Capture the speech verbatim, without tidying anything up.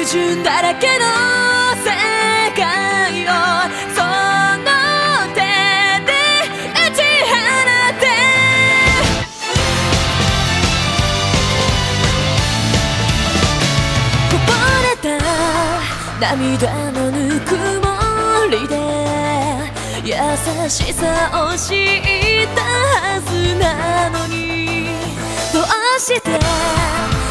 矛盾だらけの世界をその手で打ち放てこぼれた涙のぬくもりで優しさを知ったはずなのにどうして